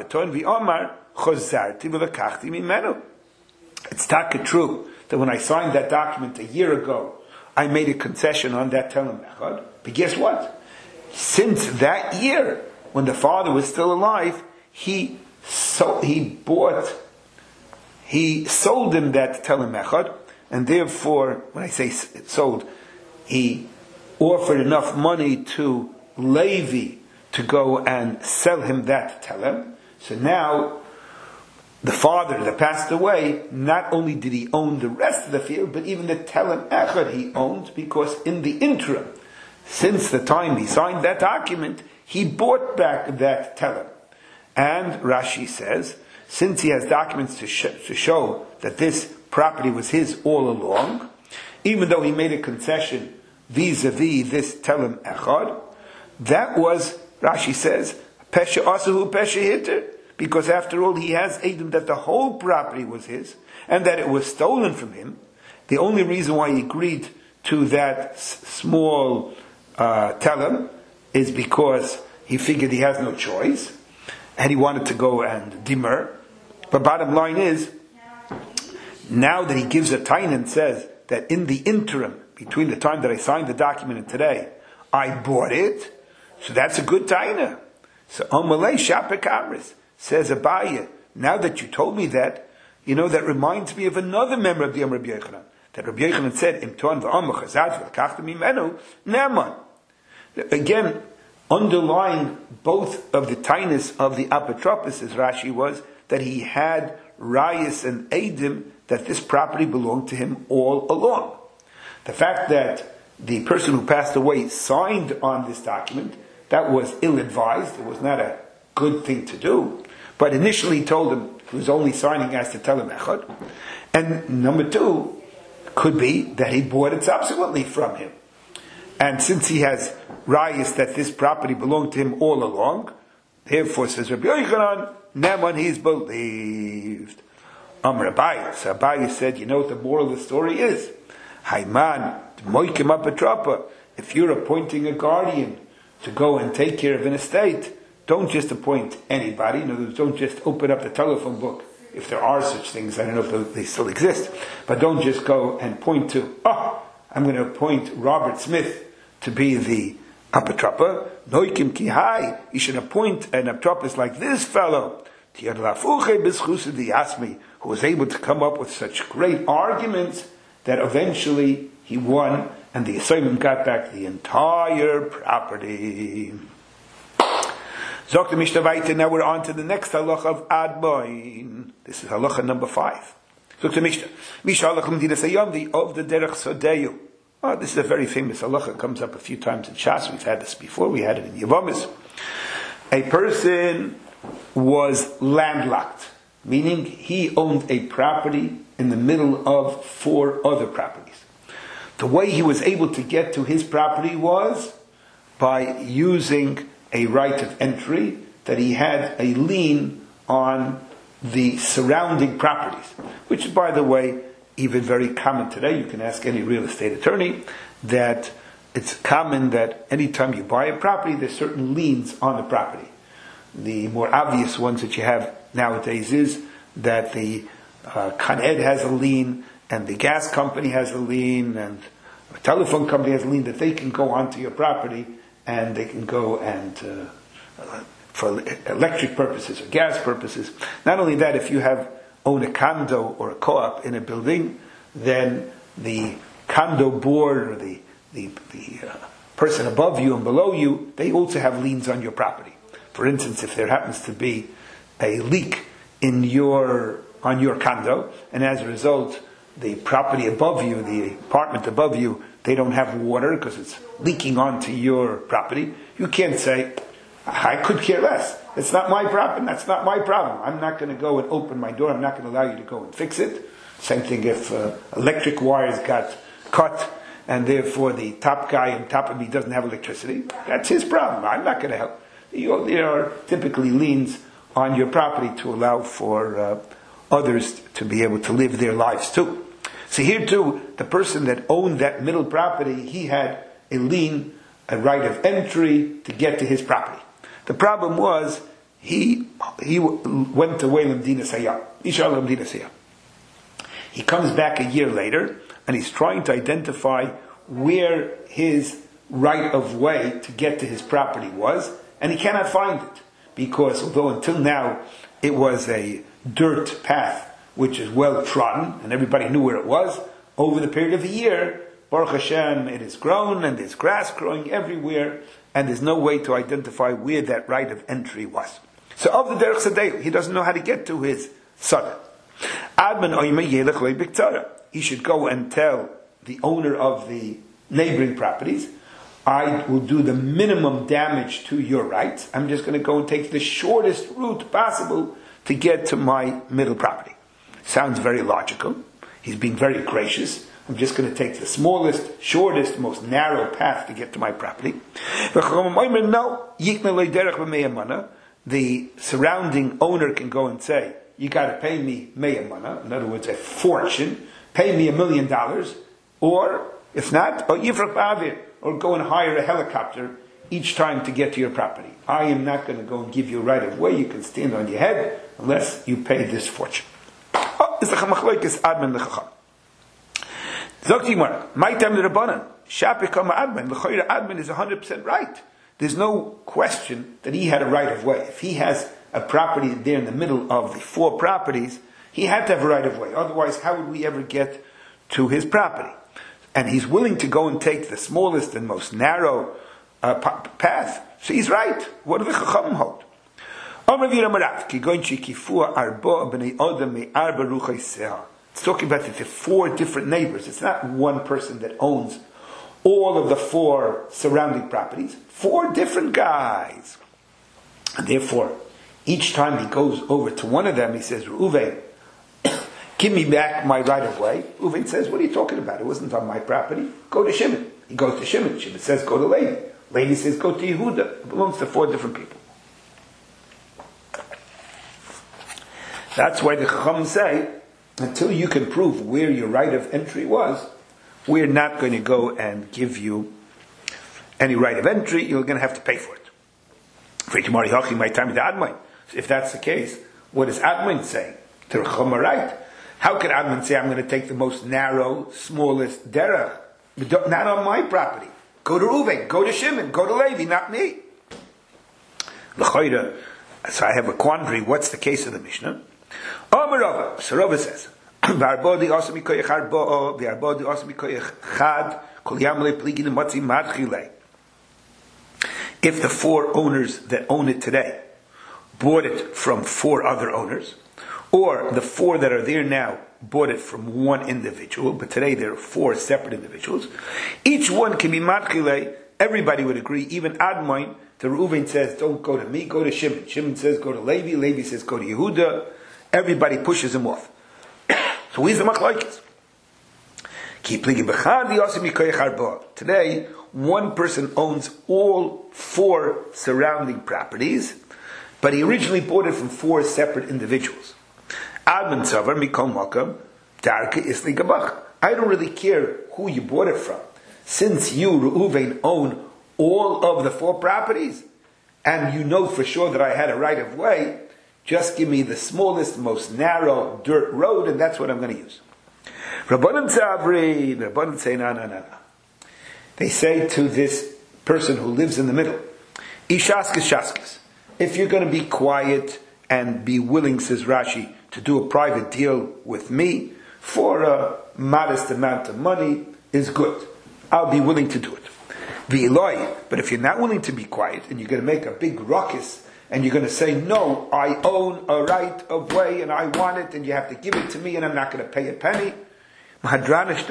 it's taka true that when I signed that document a year ago, I made a concession on that telem echad. But guess what? Since that year, when the father was still alive, he so he bought, he sold him that telem echad, and therefore, when I say sold, he offered enough money to Levi to go and sell him that telem. So now, the father that passed away, not only did he own the rest of the field, but even the telem echad he owned, because in the interim, since the time he signed that document, he bought back that telem. And Rashi says, since he has documents to, sh- to show that this property was his all along, even though he made a concession vis-a-vis this telem echad, that was, Rashi says, pesha asahu pesha hitter, because after all he has Edom that the whole property was his, and that it was stolen from him. The only reason why he agreed to that s- small uh, telem is because he figured he has no choice, and he wanted to go and dimmer. But bottom line is, now that he gives a tain and says that in the interim, between the time that I signed the document and today, I bought it, so that's a good taina. So Omalei Shapek Amris, says Abaye, now that you told me that, you know, that reminds me of another member of the Amr Rabbi Yochanan. That Rabbi Yochanan said, Im Ton v'Am Chazad v'Lakachta Mimenu Ne'eman. Again, underlying both of the tinus of the apotropos, as Rashi was, that he had rayas and edim that this property belonged to him all along. The fact that the person who passed away signed on this document, that was ill-advised. It was not a good thing to do. But initially he told him he was only signing as to tell him echad. And number two, could be that he bought it subsequently from him. And since he has rayas that this property belonged to him all along, therefore, says Rabbi Yochanan, Neman, he's believed. Amr Abaye. So Abaye said, you know what the moral of the story is? Hayman, moikim apatrapa. If you're appointing a guardian to go and take care of an estate, don't just appoint anybody. In other words, don't just open up the telephone book. If there are such things, I don't know if they still exist. But don't just go and point to, oh, I'm going to appoint Robert Smith to be the apatrapa. Noikim kihai. You should appoint an apotropos like this fellow, who was able to come up with such great arguments that eventually he won, and the Yisraelim got back the entire property. Zok Mishnah Vayter. Now we're on to the next halacha of Admoin. This is halacha number five. Zok Mishnah. Misha halachim didasayam of the derech sodeyu. Oh, this is a very famous halacha. It comes up a few times in Shas. We've had this before. We had it in Yevamis. A person was landlocked, meaning he owned a property in the middle of four other properties. The way he was able to get to his property was by using a right of entry, that he had a lien on the surrounding properties, which is, by the way, even very common today. You can ask any real estate attorney that it's common that anytime you buy a property, there's certain liens on the property. The more obvious ones that you have nowadays is that the uh, Con Ed has a lien, and the gas company has a lien, and a telephone company has a lien, that they can go onto your property and they can go and uh, for electric purposes or gas purposes. Not only that, if you have own a condo or a co-op in a building, then the condo board or the the, the uh, person above you and below you, they also have liens on your property. For instance, if there happens to be a leak in your on your condo, and as a result, the property above you, the apartment above you, they don't have water because it's leaking onto your property, you can't say, I could care less. It's not my problem. That's not my problem. I'm not going to go and open my door. I'm not going to allow you to go and fix it. Same thing if uh, electric wires got cut and therefore the top guy on top of me doesn't have electricity. That's his problem. I'm not going to help. You, there are typically liens on your property to allow for uh, others to be able to live their lives too. So here too, the person that owned that middle property, he had a lien, a right of entry to get to his property. The problem was, he he went to Lamdina Sayah. Isha Lamdina Sayah. He comes back a year later, and he's trying to identify where his right of way to get to his property was, and he cannot find it. Because although until now it was a dirt path, which is well trodden, and everybody knew where it was, over the period of a year, Baruch Hashem, it has grown, and there's grass growing everywhere, and there's no way to identify where that right of entry was. So of the Derech Sadeh, he doesn't know how to get to his Sada. He should go and tell the owner of the neighboring properties, I will do the minimum damage to your rights. I'm just going to go and take the shortest route possible to get to my middle property. Sounds very logical. He's being very gracious. I'm just going to take the smallest, shortest, most narrow path to get to my property. The surrounding owner can go and say, you got to pay me meyamana, in other words, a fortune, pay me a million dollars, or, if not, or go and hire a helicopter each time to get to your property. I am not going to go and give you right of way. You can stand on your head unless you pay this fortune. Oh, it's a chamachloikis admin lechacham. Zok Timar, my time the Rabbanan, Shapik Kama Admin, the Choyra Admin is one hundred percent right. there's no question that he had a right of way. If he has a property there in the middle of the four properties, he had to have a right of way. Otherwise, how would we ever get to his property? And he's willing to go and take the smallest and most narrow uh, path. So he's right. What do the Chachamim hold? It's talking about the four different neighbors. It's not one person that owns all of the four surrounding properties. Four different guys. And therefore, each time he goes over to one of them, he says, Reuven, give me back my right of way. Reuven says, what are you talking about? It wasn't on my property. Go to Shimon. He goes to Shimon. Shimon says, go to Levi. Levi says, go to Yehuda. It belongs to four different people. That's why the Chacham say, until you can prove where your right of entry was, we're not going to go and give you any right of entry. You're going to have to pay for it. So if that's the case, what does Admon say? To the Chacham, right? How can Admon say, I'm going to take the most narrow, smallest derech? Not on my property. Go to Reuven, go to Shimon, go to Levi, not me. L'chayda, so I have a quandary. What's the case of the Mishnah? Amar Rava. So Rava says, "V'arbodi osam mikoyach arbo'o, v'arbodi osam mikoyach chad, kol yamle pligi l'matzi madchile." If the four owners that own it today bought it from four other owners, or the four that are there now bought it from one individual, but today there are four separate individuals, each one can be madchile. Everybody would agree, even Admon. The Reuven says, don't go to me, go to Shimon. Shimon says, go to Levi. Levi says, go to Yehuda. Everybody pushes him off. So he's the machlokes. Today, one person owns all four surrounding properties, but he originally bought it from four separate individuals. I don't really care who you bought it from. Since you, Reuven, own all of the four properties, and you know for sure that I had a right of way, just give me the smallest, most narrow dirt road, and that's what I'm going to use. Rabbanan Tzavri, the Rabbanan say, no, no, no, no. They say to this person who lives in the middle, Ishaskis Shaskis, if you're going to be quiet and be willing, says Rashi, to do a private deal with me for a modest amount of money, is good. I'll be willing to do it. V'iloi, but if you're not willing to be quiet and you're going to make a big ruckus and you're going to say, no, I own a right of way and I want it and you have to give it to me and I'm not going to pay a penny. What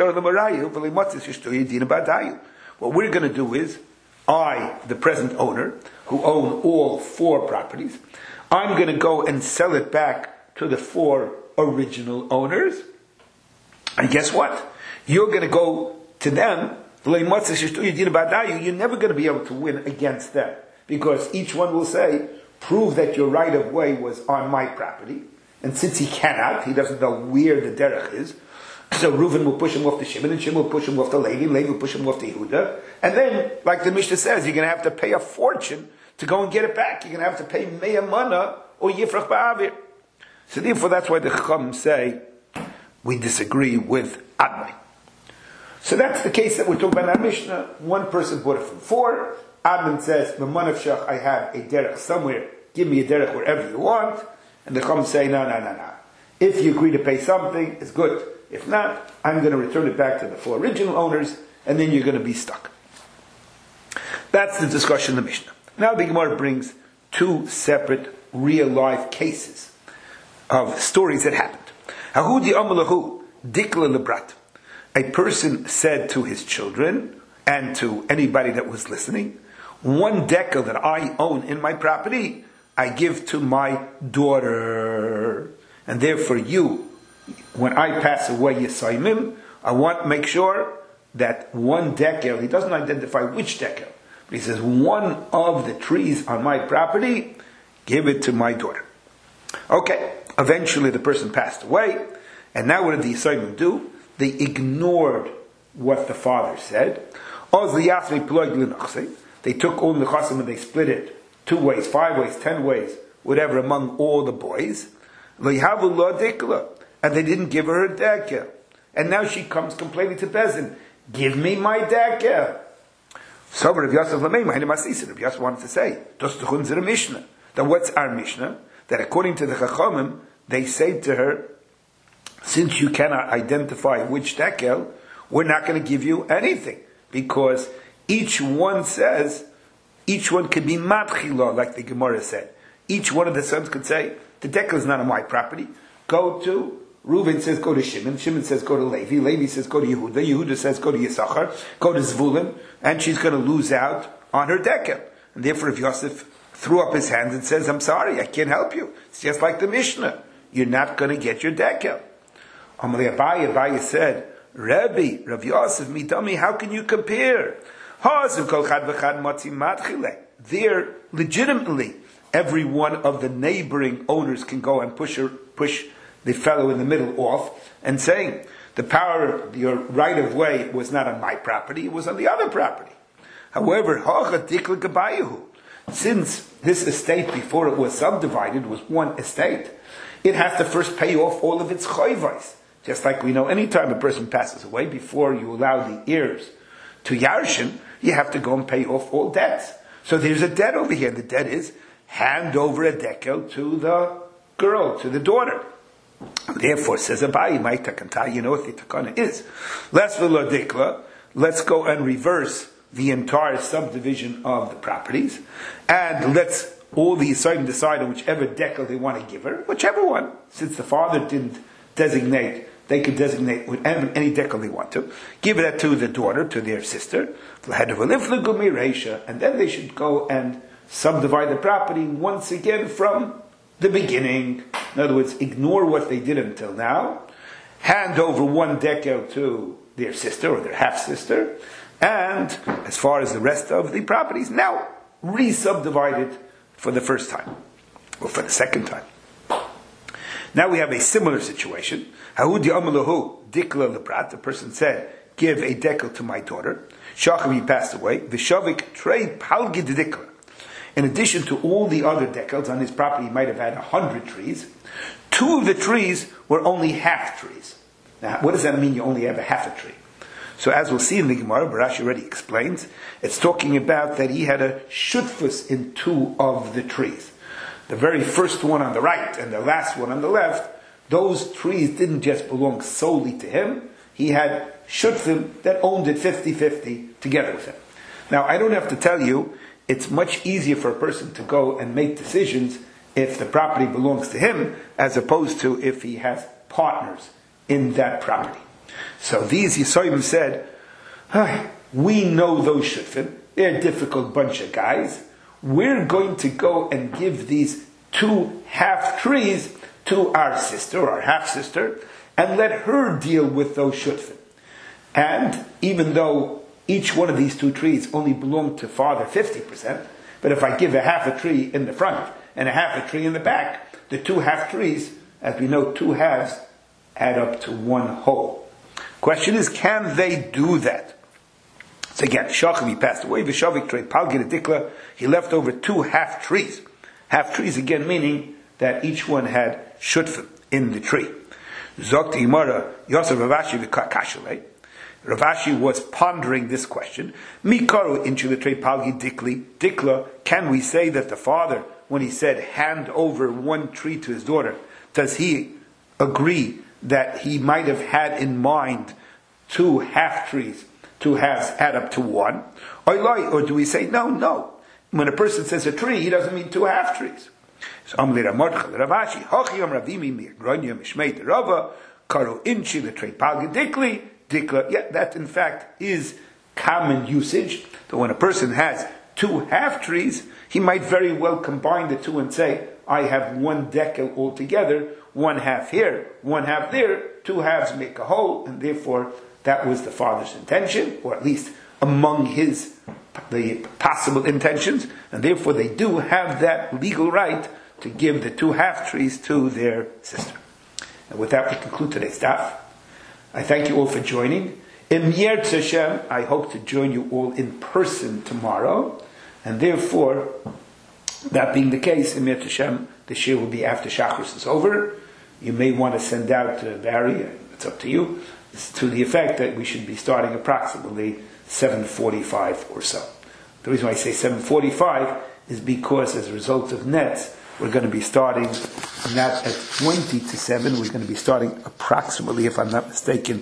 we're going to do is, I, the present owner, who own all four properties, I'm going to go and sell it back to the four original owners. And guess what? You're going to go to them. You're never going to be able to win against them, because each one will say, prove that your right of way was on my property. And since he cannot, he doesn't know where the derech is, so Reuven will push him off to Shimon, and Shimon will push him off to Levi, and Levi will push him off to Yehuda. And then, like the Mishnah says, you're going to have to pay a fortune to go and get it back. You're going to have to pay Meya Mana or Yifrach Ba'avir. So therefore, that's why the Chacham say, we disagree with Admon. So that's the case that we're talking about in our Mishnah. One person bought it from four. Admon says, B'manavshach, I have a derech somewhere. Give me a derech wherever you want. And the Chacham say, no, no, no, no. If you agree to pay something, it's good. If not, I'm going to return it back to the four original owners, and then you're going to be stuck. That's the discussion in the Mishnah. Now the Gemara brings two separate real-life cases of stories that happened. Hahudi amalahu dikla lebrat. A person said to his children and to anybody that was listening, one dekel that I own in my property, I give to my daughter. And therefore you, when I pass away, Yisaimim, I want to make sure that one dekel, he doesn't identify which dekel, but he says one of the trees on my property, give it to my daughter. Okay, eventually the person passed away, and now what did the Yisaimim do? They ignored what the father said. They took all the chasim and they split it two ways, five ways, ten ways, whatever, among all the boys. And they didn't give her a dekel. And now she comes complaining to Bezin, give me my dekel. So Rav Yosef Lamei, Rav Yosef wanted to say, "Das the Chunzer Mishnah." Then what's our Mishnah? That according to the Chachamim, they say to her, since you cannot identify which dekel, we're not going to give you anything, because each one says, each one can be matchila, like the Gemara said. Each one of the sons could say, the dekel is not on my property. Go to, Reuven says go to Shimon, Shimon says go to Levi, Levi says go to Yehuda, Yehuda says go to Yisachar, go to Zvulun, and she's going to lose out on her dekel. And therefore if Yosef threw up his hands and says, I'm sorry, I can't help you. It's just like the Mishnah. You're not going to get your dekel. Amalei Abaye, Abaye said, Rebbe, Rav Yosef, Midami, how can you compare? There, legitimately, every one of the neighboring owners can go and push her, push the fellow in the middle off, and saying, the power, your right of way was not on my property, it was on the other property. However, since this estate before it was subdivided was one estate, it has to first pay off all of its choivos. Just like we know, anytime a person passes away, before you allow the heirs to yarshin, you have to go and pay off all debts. So there's a debt over here. The debt is hand over a dekel to the girl, to the daughter. Therefore, says Abaye, my takanta, you know what the takana is. Let's v'lo dikla, let's go and reverse the entire subdivision of the properties, and let's all the Yisraelim decide on whichever dekel they want to give her, whichever one. Since the father didn't designate, they could designate with any dekel they want to. Give that to the daughter, to their sister, and then they should go and subdivide the property once again from the beginning. In other words, ignore what they did until now, hand over one dekel to their sister or their half-sister, and as far as the rest of the properties, now re-subdivide it for the first time, or for the second time. Now we have a similar situation. The person said, give a dekel to my daughter. Shacham, passed away. Vishavik trey palgid dikla. In addition to all the other dekels on his property, he might have had a hundred trees. Two of the trees were only half trees. Now, what does that mean? You only have a half a tree. So as we'll see in the Gemara, Barashi already explains, it's talking about that he had a shutfus in two of the trees. The very first one on the right and the last one on the left, those trees didn't just belong solely to him. He had shutfim that owned it fifty-fifty together with him. Now, I don't have to tell you, it's much easier for a person to go and make decisions if the property belongs to him, as opposed to if he has partners in that property. So these Yisraelim said, hey, we know those shutfim, they're a difficult bunch of guys. We're going to go and give these two half trees to our sister, our half-sister, and let her deal with those shutfim. And even though each one of these two trees only belonged to father fifty percent, but if I give a half a tree in the front and a half a tree in the back, the two half trees, as we know, two halves add up to one whole. Question is, can they do that? So again, Shacham, he passed away, Vishavik trei palgid dikla, he left over two half trees. Half trees again meaning that each one had shutfim in the tree. Zok Imara, Yosef Ravashi v'kashalei. Ravashi was pondering this question. Mikaru into the trei palgid dikli, dikla, can we say that the father, when he said hand over one tree to his daughter, does he agree that he might have had in mind two half trees, two halves add up to one? Or do we say, no, no. When a person says a tree, he doesn't mean two half trees. So Amli Ramodcha Ravashi, Hochiyam Ravimi Migronyam Ishmeit Rava, Karo Inchi the trei palgid dikli, dikla. Yeah, that in fact is common usage. That when a person has two half trees, he might very well combine the two and say, I have one dekel altogether, one half here, one half there, two halves make a whole, and therefore that was the father's intention, or at least among his the possible intentions, and therefore they do have that legal right to give the two half trees to their sister. And with that, we conclude today's daf. I thank you all for joining. Im Yirtzeh Hashem, I hope to join you all in person tomorrow, and therefore, that being the case, Im Yirtzeh Hashem, the shir will be after Shachris is over. You may want to send out to Barry, it's up to you, to the effect that we should be starting approximately seven forty-five or so. The reason why I say seven forty-five is because as a result of nets, we're going to be starting not at twenty to seven, we're going to be starting approximately, if I'm not mistaken,